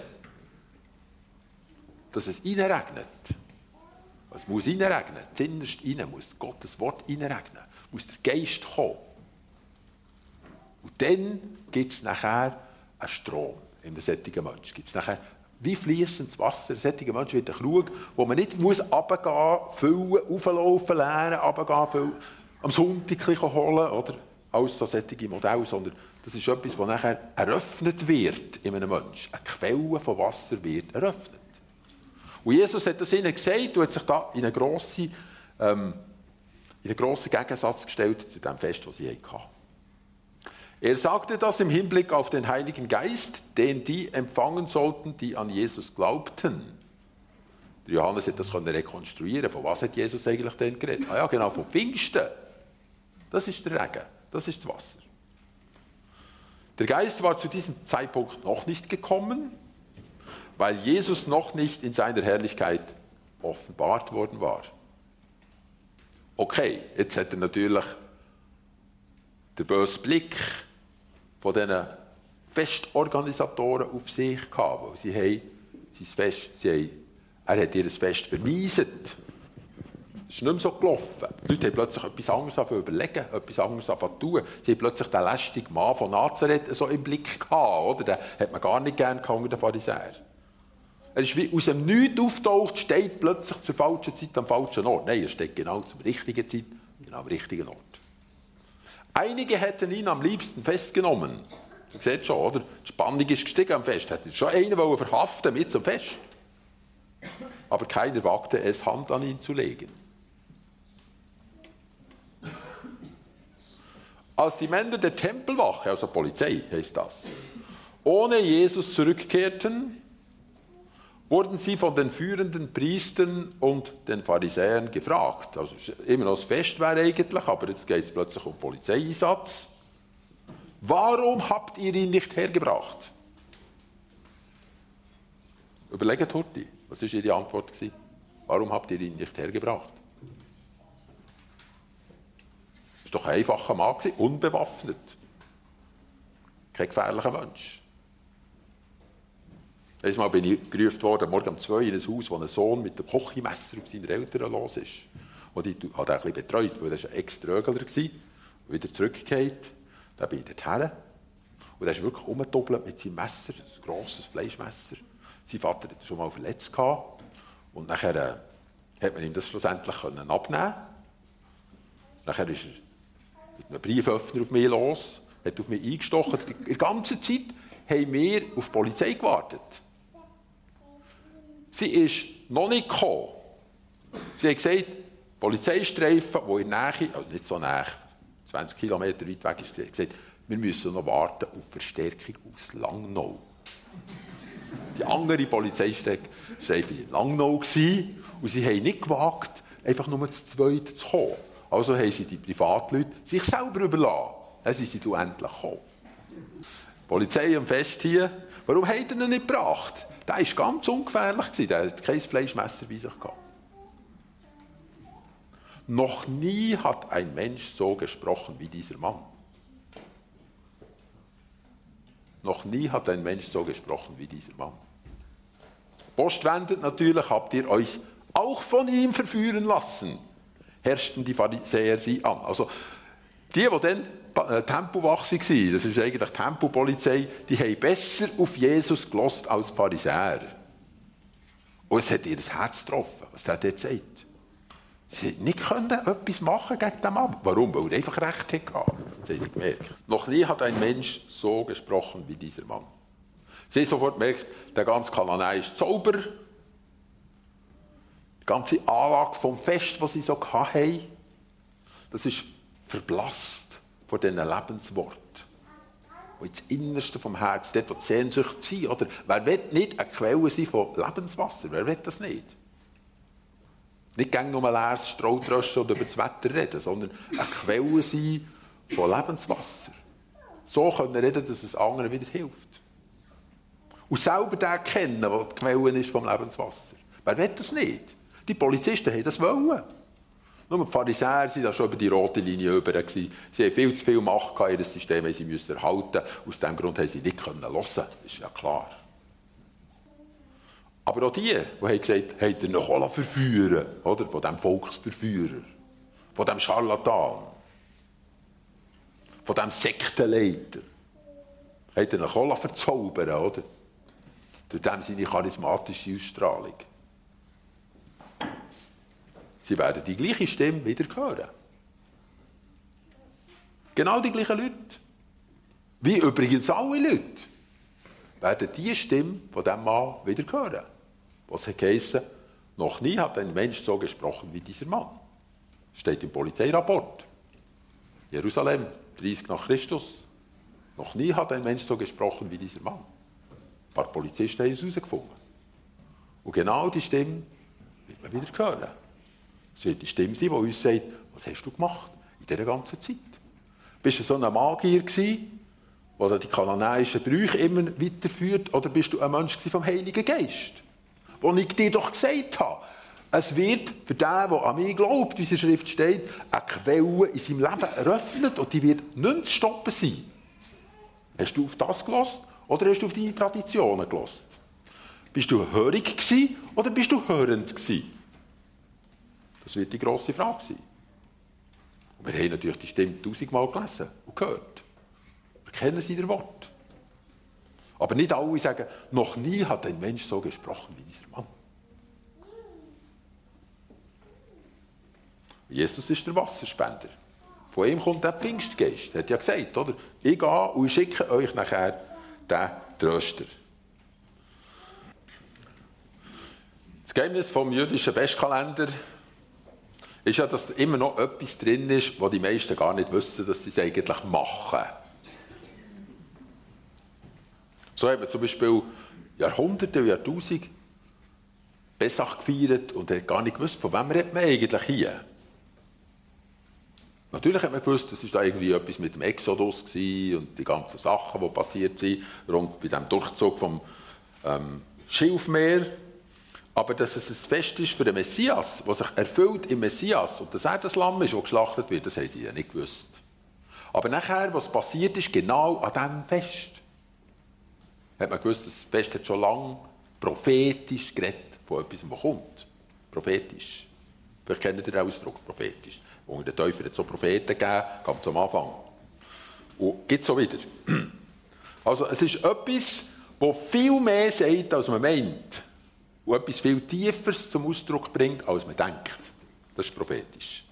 Dass es reinregnet. Es muss reinregnen. Zinnerst rein muss Gottes Wort reinregnen. Muss der Geist kommen. Und dann gibt es nachher einen Strom in einem solchen Menschen. Gibt es nachher wie fließendes Wasser. Ein solcher Mensch wird ein Krug, wo man nicht runtergehen, füllen, auflaufen, lernen, runtergehen, füllen, am Sonntag holen, oder? Alles so solche Modelle, sondern das ist etwas, das nachher eröffnet wird in einem Menschen. Eine Quelle von Wasser wird eröffnet. Und Jesus hat das ihnen gesagt und hat sich da in eine grosse in den grossen Gegensatz gestellt zu dem Fest, das sie hatten. Er sagte das im Hinblick auf den Heiligen Geist, den die empfangen sollten, die an Jesus glaubten. Der Johannes hat das rekonstruieren. Von was hat Jesus eigentlich denn geredet? Ah ja, genau, von Pfingsten. Das ist der Regen, das ist das Wasser. Der Geist war zu diesem Zeitpunkt noch nicht gekommen, weil Jesus noch nicht in seiner Herrlichkeit offenbart worden war. Okay, jetzt hat er natürlich den bösen Blick von diesen Festorganisatoren auf sich gehabt, weil sie haben sein Fest, er hat ihr Fest vermieset. Es ist nicht mehr so gelaufen. Die Leute haben plötzlich etwas anderes überlegen, etwas anderes tun. Sie haben plötzlich den lästigen Mann von Nazareth so im Blick gehabt, oder? Den hat man gar nicht gerne unter den Pharisäern. Er ist wie aus dem Nichts auftaucht, steht plötzlich zur falschen Zeit am falschen Ort. Nein, er steht genau zur richtigen Zeit, genau am richtigen Ort. Einige hätten ihn am liebsten festgenommen. Du siehst schon, oder? Die Spannung ist gestiegen am Fest. Hätte schon einen verhaften mit zum Fest. Aber keiner wagte es, Hand an ihn zu legen. Als die Männer der Tempelwache, also Polizei heißt das, ohne Jesus zurückkehrten, wurden sie von den führenden Priestern und den Pharisäern gefragt. Also immer noch das Fest wäre eigentlich, aber jetzt geht es plötzlich um Polizeieinsatz. Warum habt ihr ihn nicht hergebracht? Überlegt heute, was war Ihre Antwort? Warum habt ihr ihn nicht hergebracht? Das war doch ein einfacher Mann, unbewaffnet. Kein gefährlicher Mensch. Einmal bin ich gerufen worden, morgen um 2 in ein Haus, wo ein Sohn mit dem Kochmesser auf seine Eltern los ist. Und ich habe ihn ein bisschen betreut, weil er ein Ex-Trögler war. Wieder zurückgekehrt, dann bin ich dorthin. Und er ist wirklich rumgedoppelt mit seinem Messer, ein grosses Fleischmesser. Sein Vater hatte schon mal verletzt. Und nachher hat man ihm das schlussendlich abnehmen. Nachher ist er mit einem Brieföffner auf mich los, hat auf mich eingestochen. In der ganzen Zeit haben wir auf die Polizei gewartet. Sie ist noch nicht gekommen. Sie hat gesagt, Polizeistreifen, die in der Nähe, also nicht so nahe, 20 Kilometer weit weg ist, hat gesagt, wir müssen noch warten auf Verstärkung aus Langnau. Die andere Polizeistreifen war in Langnau und sie haben nicht gewagt, einfach nur zu zweit zu kommen. Also haben sie die Privatleute sich selber überlassen. Dann sind sie endlich gekommen. Die Polizei am Fest hier, warum hat er ihn nicht gebracht? Der war ganz ungefährlich, der hatte kein Fleischmesser bei sich gehabt. Noch nie hat ein Mensch so gesprochen wie dieser Mann. Noch nie hat ein Mensch so gesprochen wie dieser Mann. Postwendend natürlich habt ihr euch auch von ihm verführen lassen, herrschten die Pharisäer sie an. Also die dann Tempowache waren, das ist eigentlich die Tempopolizei, die haben besser auf Jesus gehört als die Pharisäer. Und es hat ihr das Herz getroffen, was der dort sagt. Sie konnten nicht etwas machen gegen den Mann. Warum? Weil er einfach Recht hatte. Sie haben gemerkt. Noch nie hat ein Mensch so gesprochen wie dieser Mann. Sie haben sofort gemerkt, der ganze kananäische Zauber, die ganze Anlage vom Fest, das sie so hatten, das ist verblasst vor diesen Lebensworten, die ins Innerste vom Herzen, dort wo die Sehnsucht sind. Oder wer will nicht eine Quelle sein von Lebenswasser? Wer will das nicht? Nicht gegen nur ein leeres Strautröschen oder über das Wetter reden, sondern eine Quelle sein von Lebenswasser. So können wir reden, dass es anderen wieder hilft. Und selber den kennen, der die Quelle ist vom Lebenswasser. Wer will das nicht? Die Polizisten haben das wollen. Nur die Pharisäer waren da schon über die rote Linie rüber. Sie haben viel zu viel Macht in ihrem System, sie müssen erhalten. Aus diesem Grund haben sie nicht hören können. Das ist ja klar. Aber auch die haben gesagt, habt ihr noch verführen, oder? Von diesem Volksverführer, von diesem Scharlatan, von diesem Sektenleiter. Habt ihr noch verzaubern, oder? Durch dem seine charismatische Ausstrahlung. Sie werden die gleiche Stimme wieder hören. Genau die gleichen Leute. Wie übrigens alle Leute werden die Stimme von diesem Mann wieder hören. Was hat geheissen, noch nie hat ein Mensch so gesprochen wie dieser Mann. Steht im Polizeirapport. Jerusalem, 30 nach Christus. Noch nie hat ein Mensch so gesprochen wie dieser Mann. Ein paar Polizisten haben es herausgefunden. Und genau die Stimme wird man wieder hören. Es wird die Stimme sein, die uns sagt, was hast du gemacht in dieser ganzen Zeit? Bist du so ein Magier gewesen, der die kananäischen Brüche immer weiterführt, oder bist du ein Mensch vom Heiligen Geist? Wo ich dir doch gesagt habe, es wird für den, der an mich glaubt, wie in der Schrift steht, eine Quelle in seinem Leben eröffnet und die wird nicht zu stoppen sein. Hast du auf das gehört oder hast du auf deine Traditionen gehört? Bist du hörig gewesen oder bist du hörend gewesen? Das wird die grosse Frage sein. Und wir haben natürlich die Stimme 1000-mal gelesen und gehört. Wir kennen sie der Wort. Aber nicht alle sagen, noch nie hat ein Mensch so gesprochen wie dieser Mann. Jesus ist der Wasserspender. Von ihm kommt der Pfingstgeist. Er hat ja gesagt, oder? Ich gehe und ich schicke euch nachher den Tröster. Das Geheimnis vom jüdischen Festkalender ist ja, dass immer noch etwas drin ist, was die meisten gar nicht wissen, dass sie es eigentlich machen. So haben wir zum Beispiel Jahrhunderte und Jahrtausende Pessach gefeiert und hat gar nicht gewusst, von wem redet man eigentlich hier. Natürlich hat man gewusst, das war da irgendwie etwas mit dem Exodus und die ganzen Sachen, die passiert sind, rund bei dem Durchzug vom Schilfmeer. Aber dass es ein Fest ist für den Messias, das sich erfüllt im Messias und dass er das Lamm ist, das geschlachtet wird, das haben sie ja nicht gewusst. Aber nachher, was passiert ist, genau an diesem Fest, hat man gewusst, das Fest hat schon lange prophetisch geredet von etwas, was kommt. Prophetisch. Vielleicht kennt ihr den Ausdruck, prophetisch. Und der Täufer hat so Propheten gegeben, ganz am Anfang. Und gibt es so wieder. Also es ist etwas, das viel mehr sagt, als man meint. Und etwas viel Tieferes zum Ausdruck bringt, als man denkt. Das ist prophetisch.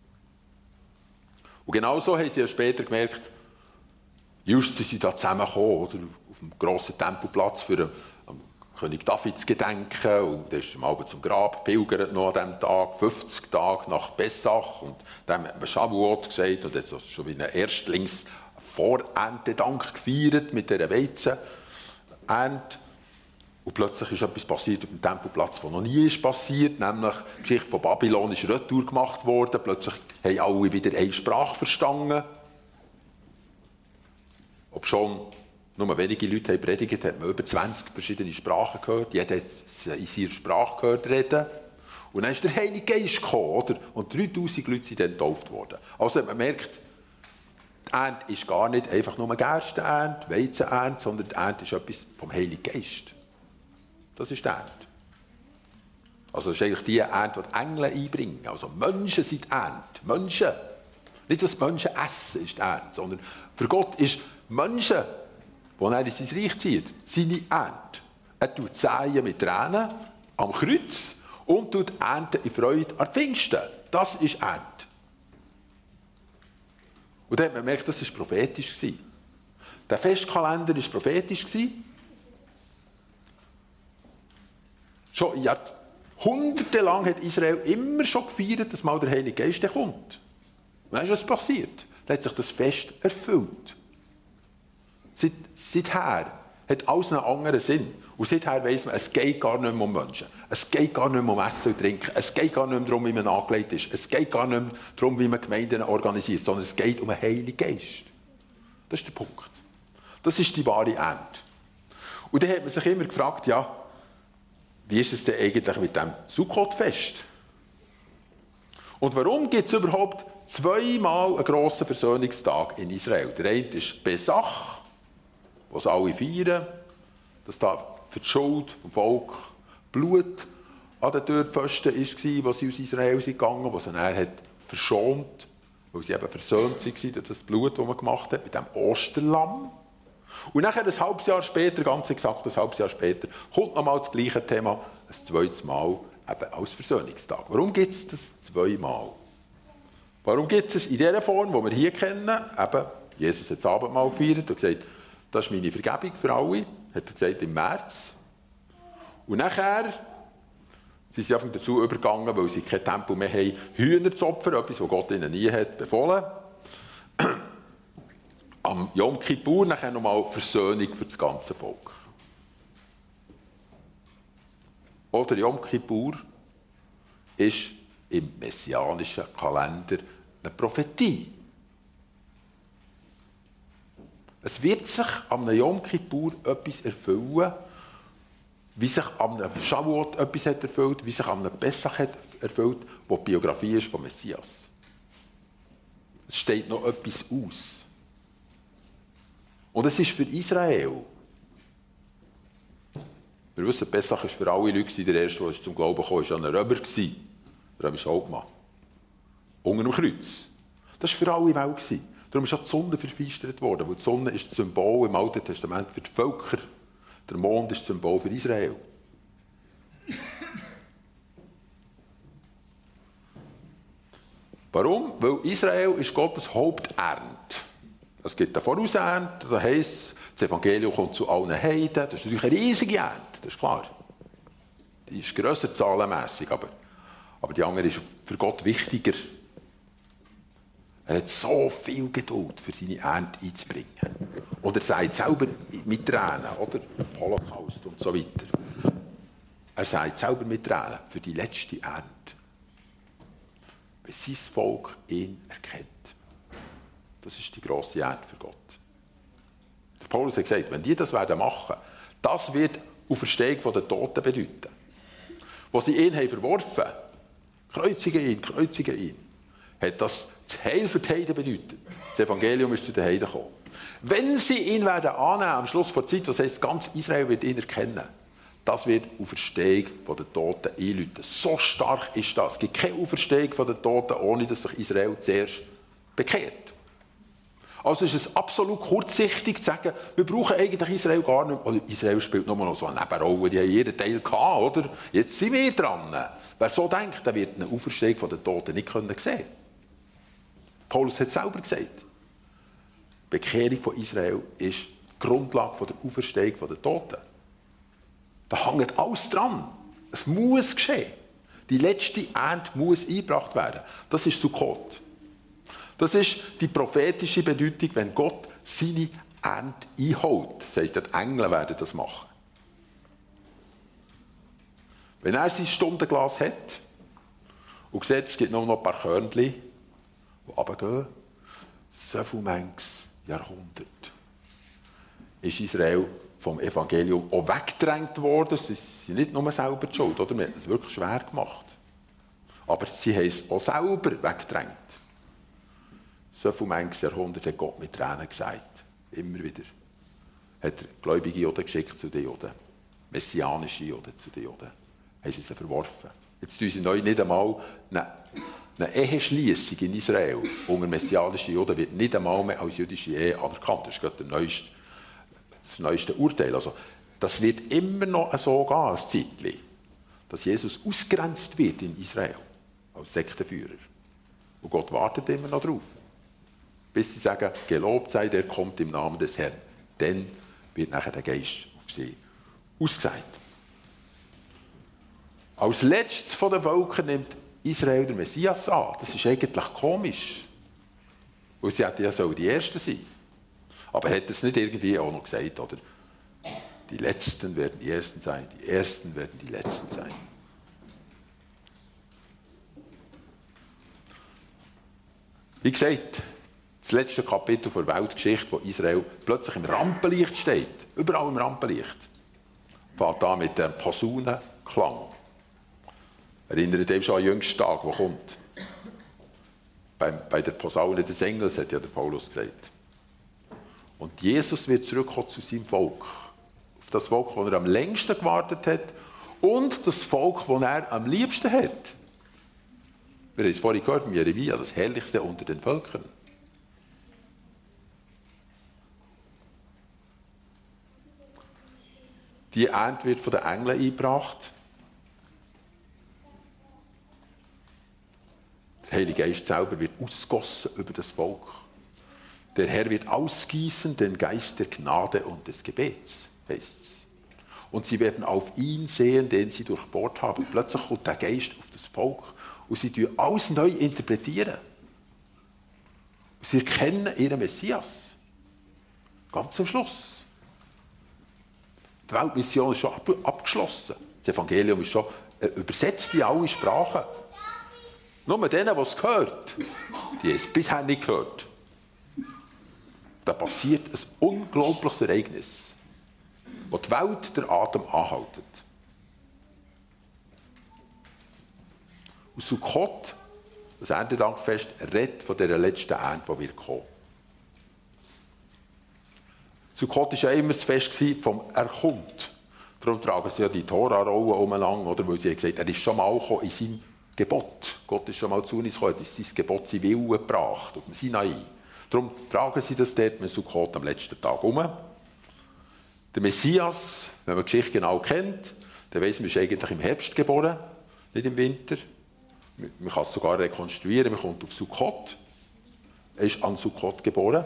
Und genauso haben sie ja später gemerkt, just sind sie da zusammengekommen, oder, auf dem grossen Tempelplatz für König David zu gedenken. Und der ist am Abend zum Grab pilgert noch an diesem Tag, 50 Tage nach Pessach. Und dann hat man Shavuot gesagt und jetzt schon wie ein Erstlingsvorerntedank gefeiert mit dieser Weizenernte. Und plötzlich ist etwas passiert auf dem Tempelplatz, was noch nie ist passiert, nämlich die Geschichte von Babylon ist retour gemacht worden. Plötzlich haben alle wieder eine Sprache verstanden. Obschon nur wenige Leute haben predigt, hat man über 20 verschiedene Sprachen gehört. Jeder hat in seiner Sprache gehört reden. Und dann ist der Heilige Geist gekommen, oder? Und 3000 Leute sind dann getauft worden. Also hat man merkt, die Ernte ist gar nicht einfach nur Gerstenernte, Weizenernte, sondern die Ernte ist etwas vom Heiligen Geist. Das ist die Ernte. Also das ist eigentlich die Ernte, die die Engel einbringen. Also Menschen sind die Ernte. Menschen. Nicht, dass Menschen essen, ist die Ernte, sondern für Gott ist Menschen, die er in sein Reich zieht, seine Ernte. Er tut säen mit Tränen am Kreuz und tut ernten in Freude an Pfingsten. Das ist Ernte. Und dann hat man gemerkt, das war prophetisch. Der Festkalender war prophetisch. Schon jahrhundertelang hat Israel immer schon gefeiert, dass mal der Heilige Geist kommt. Und dann ist was passiert. Dann hat sich das Fest erfüllt. Seither hat alles einen anderen Sinn. Und seither weiss man, es geht gar nicht mehr um Menschen. Es geht gar nicht mehr um Essen und Trinken. Es geht gar nicht mehr darum, wie man angelegt ist. Es geht gar nicht mehr darum, wie man Gemeinden organisiert. Sondern es geht um den Heiligen Geist. Das ist der Punkt. Das ist die wahre Ernte. Und dann hat man sich immer gefragt, ja, wie ist es denn eigentlich mit dem Sukkot-Fest? Und warum gibt es überhaupt zweimal einen grossen Versöhnungstag in Israel? Der eine ist Pesach, was alle feiern, dass da für die Schuld vom Volk Blut an den Türpfosten war, was sie aus Israel sind gegangen, was sie dann hat verschont, weil sie eben versöhnt waren durch das Blut, das man gemacht hat, mit dem Osterlamm. Und nachher ein halbes Jahr später, ganz exakt ein halbes Jahr später, kommt nochmal das gleiche Thema, ein zweites Mal eben als Versöhnungstag. Warum gibt es das zweimal? Warum gibt es in der Form, die wir hier kennen, eben, Jesus hat das Abendmahl gefeiert und gesagt, das ist meine Vergebung für alle, hat er gesagt, im März. Und nachher, Sie sind einfach dazu übergegangen, weil sie kein Tempel mehr haben, Hühner zu opfern, etwas, was Gott ihnen nie hat befohlen. Am Yom Kippur nachher nochmal Versöhnung für das ganze Volk. Oder Yom Kippur ist im messianischen Kalender eine Prophetie. Es wird sich am Yom Kippur etwas erfüllen, wie sich am Shavuot etwas hat erfüllt, wie sich am Pessach hat erfüllt, wo die Biografie ist von Messias. Es steht noch etwas aus. Und es ist für Israel. Wir wissen, Pessach war für alle Leute, der erste, der zum Glauben kam, war ein Römer, ein römischer Hauptmann. Unter dem Kreuz. Das war für alle Welt. Darum ist auch die Sonne verfinstert worden, weil die Sonne ist das Symbol im Alten Testament für die Völker. Der Mond ist das Symbol für Israel. Warum? Weil Israel ist Gottes Haupternte. Es gibt eine Vorausernte, das heisst, das Evangelium kommt zu allen Heiden. Das ist natürlich eine riesige Ernte, das ist klar. Die ist grösser zahlenmässig, aber die andere ist für Gott wichtiger. Er hat so viel Geduld, für seine Ernte einzubringen. Und er sagt selber mit Tränen, oder? Holocaust und so weiter. Er sagt selber mit Tränen, für die letzte Ernte. Wenn sein Volk ihn erkennt. Das ist die grosse Ernte für Gott. Der Paulus hat gesagt, wenn die das machen werden, das wird Auferstehung der Toten bedeuten. Wo sie ihn haben verworfen, kreuzigen ihn, hat das Heil für die Heiden bedeutet. Das Evangelium ist zu den Heiden gekommen. Wenn sie ihn werden annehmen, am Schluss der Zeit, das heisst, ganz Israel wird ihn erkennen, das wird Auferstehung der Toten einläuten. So stark ist das. Es gibt keine Auferstehung der Toten, ohne dass sich Israel zuerst bekehrt. Also ist es absolut kurzsichtig zu sagen, wir brauchen eigentlich Israel gar nicht mehr. Oder Israel spielt nur noch so eine Nebenrolle, die haben jeden Teil gehabt, oder? Jetzt sind wir dran. Wer so denkt, der wird eine Auferstehung der Toten nicht sehen können. Paulus hat es selber gesagt. Die Bekehrung von Israel ist die Grundlage der Auferstehung der Toten. Da hängt alles dran. Es muss geschehen. Die letzte Ernte muss eingebracht werden. Das ist Sukkot. Das ist die prophetische Bedeutung, wenn Gott seine Ernte einholt. Das heisst, die Engel werden das machen. Wenn er sein Stundenglas hat und sieht, es gibt nur noch ein paar Körnchen, die runtergehen, so viel manches Jahrhundert ist Israel vom Evangelium auch weggedrängt worden. Sie sind nicht nur selber die Schuld, oder? Wir haben es wirklich schwer gemacht. Aber sie haben es auch selber weggedrängt. So viel manches Jahrhundert hat Gott mit Tränen gesagt. Immer wieder. Hat er gläubige Juden geschickt zu den Juden. Messianische Juden zu den Juden. Haben sie verworfen. Jetzt tun sie neu nicht einmal eine Eheschliessung in Israel unter messianischen Juden wird nicht einmal mehr als jüdische Ehe anerkannt. Das ist gerade das neueste Urteil. Also, das wird immer noch so gehen, als Zeitchen, dass Jesus ausgrenzt wird in Israel als Sektenführer. Und Gott wartet immer noch drauf. Bis sie sagen, gelobt sei, der kommt im Namen des Herrn. Dann wird nachher der Geist auf sie ausgesagt. Als letztes von den Völkern nimmt Israel den Messias an. Das ist eigentlich komisch. Weil sie hätten ja die Ersten sein. Aber er hat es nicht irgendwie auch noch gesagt, oder? Die Letzten werden die Ersten sein, die Ersten werden die Letzten sein. Wie gesagt, das letzte Kapitel der Weltgeschichte, wo Israel plötzlich im Rampenlicht steht, überall im Rampenlicht, fängt an mit dem Posaunenklang. Erinnert euch schon an den jüngsten Tag, der kommt. Bei der Posaune des Engels, hat ja der Paulus gesagt. Und Jesus wird zurückkommen zu seinem Volk. Auf das Volk, das er am längsten gewartet hat und das Volk, das er am liebsten hat. Wir haben es vorhin gehört, in Jeremia, das Herrlichste unter den Völkern. Die Ernte wird von den Engeln eingebracht. Der Heilige Geist selber wird ausgossen über das Volk. Der Herr wird ausgießen den Geist der Gnade und des Gebets, heisst es. und sie werden auf ihn sehen, den sie durchbohrt haben. Plötzlich kommt der Geist auf das Volk und sie tun alles neu interpretieren. Sie erkennen ihren Messias. Ganz am Schluss. Die Weltmission ist schon abgeschlossen. Das Evangelium ist schon übersetzt in alle Sprachen. Nur denen, die es gehört, die haben es bisher nicht gehört. Da passiert ein unglaubliches Ereignis, wo die Welt der Atem anhält. Und Sukkot, das Erntedankfest, redet von dieser letzten Ernte, die wird kommen. Sukkot war ja immer das Fest vom Er kommt. Darum tragen sie ja die Tora-Rollen umeinander, oder? Weil sie haben gesagt, er ist schon mal gekommen in seinem Gebot. Gott ist schon mal zu uns gekommen, hat uns sein Gebot, sein Willen gebracht, auf dem Sinai. Darum tragen sie das dort mit Sukkot am letzten Tag um. Der Messias, wenn man die Geschichte genau kennt, dann weiss man, ist eigentlich im Herbst geboren, nicht im Winter. Man kann es sogar rekonstruieren, man kommt auf Sukkot. Er ist an Sukkot geboren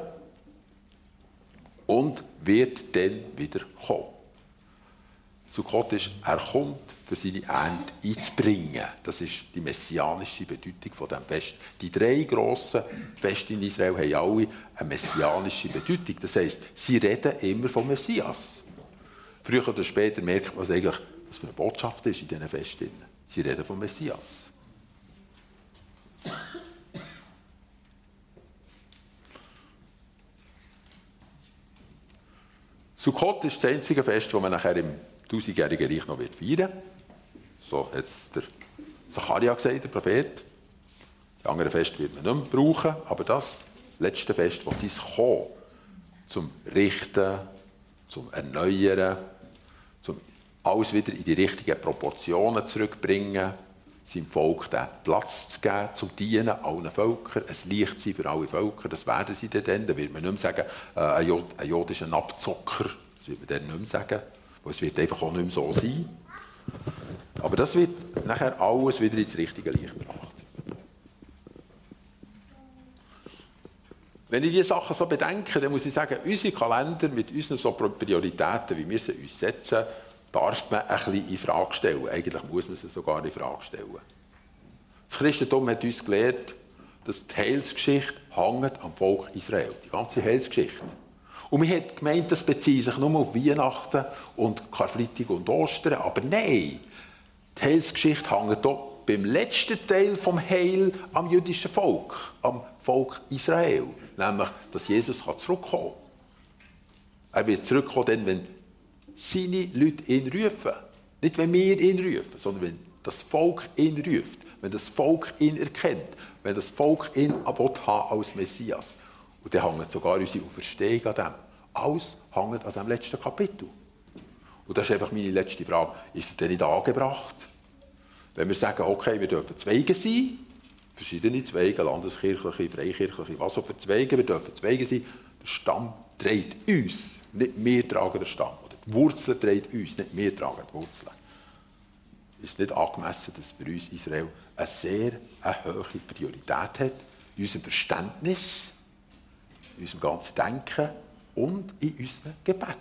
und wird dann wieder kommen. Sukkot ist, er kommt, für seine Ernte einzubringen. Das ist die messianische Bedeutung von diesem Fest. Die 3 grossen Feste in Israel haben alle eine messianische Bedeutung. Das heisst, sie reden immer vom Messias. Früher oder später merkt man, was für eine Botschaft ist in diesen Festen. Sie reden vom Messias. Sukkot ist das einzige Fest, das man nachher im 1000-jährigen Reich noch feiern wird. So hat es der Zacharia gesagt, der Prophet. Die anderen Feste wird man nicht mehr brauchen, aber das letzte Fest, das sein Kommen zum Richten, zum Erneuern, zum alles wieder in die richtigen Proportionen zurückbringen, seinem Volk den Platz zu geben, zum Dienen allen Völkern, ein Licht sein für alle Völker, das werden sie dann. Da wird man nicht mehr sagen, ein Jod ist ein Abzocker, das wird man dann nicht mehr sagen, weil es wird einfach auch nicht mehr so sein. Aber das wird nachher alles wieder ins richtige Licht gebracht. Wenn ich diese Sachen so bedenke, dann muss ich sagen, unsere Kalender mit unseren so Prioritäten, wie wir sie uns setzen, darf man ein bisschen in Frage stellen. Eigentlich muss man sie sogar in Frage stellen. Das Christentum hat uns gelehrt, dass die Heilsgeschichte hängt am Volk Israel. Die ganze Heilsgeschichte. Und man hat gemeint, das bezieht sich nur auf Weihnachten und Karfreitag und Ostern. Aber nein, die Heilsgeschichte hängt hier beim letzten Teil vom Heil am jüdischen Volk, am Volk Israel. Nämlich, dass Jesus zurückkommen kann. Er wird zurückkommen, dann, wenn seine Leute ihn rufen. Nicht, wenn wir ihn rufen, sondern wenn das Volk ihn ruft. Wenn das Volk ihn erkennt. Wenn das Volk ihn haben als Messias. Und dann hängt sogar unsere Auferstehung an dem. Alles hängt an dem letzten Kapitel. Und das ist einfach meine letzte Frage. Ist es denn nicht angebracht? Wenn wir sagen, okay, wir dürfen Zweige sein, verschiedene Zweige, landeskirchliche, freikirchliche, was auch für Zweige, wir dürfen Zweige sein, der Stamm trägt uns, nicht wir tragen den Stamm. Oder die Wurzeln trägt uns, nicht wir tragen die Wurzeln. Ist es nicht angemessen, dass für uns Israel eine sehr hohe Priorität hat, in unserem Verständnis, in unserem ganzen Denken und in unserem Gebet?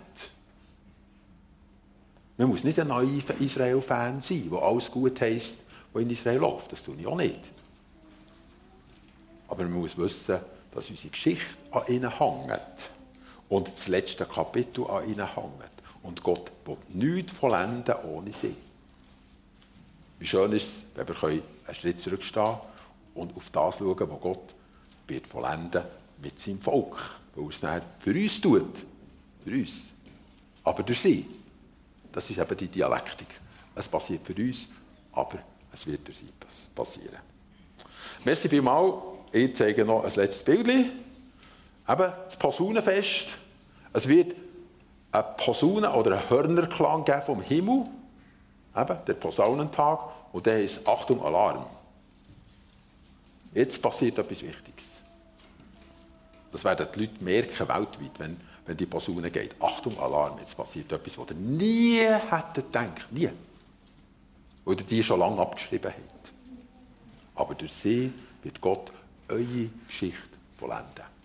Man muss nicht ein naiver Israel-Fan sein, der alles gut heisst, was in Israel läuft. Das tue ich auch nicht. Aber man muss wissen, dass unsere Geschichte an ihnen hängt. Und das letzte Kapitel an ihnen hängt. Und Gott will nichts vollenden ohne sie. Wie schön ist es, wenn wir einen Schritt zurückstehen und auf das schauen, was Gott wird vollenden mit seinem Volk. Weil es dann für uns tut. Für uns. Aber durch sie. Das ist eben die Dialektik. Es passiert für uns, aber es wird durch sie passieren. Merci vielmals. Ich zeige noch ein letztes Bild. Eben das Posaunenfest. Es wird eine Posaune oder einen Hörnerklang geben vom Himmel. Eben der Posaunentag. Und der ist Achtung, Alarm. Jetzt passiert etwas Wichtiges. Das werden die Leute merken weltweit, wenn die Posaune geht. Achtung, Alarm, jetzt passiert etwas, was ihr nie hättet gedacht. Nie. Oder die schon lange abgeschrieben habt. Aber durch sie wird Gott eure Geschichte vollenden.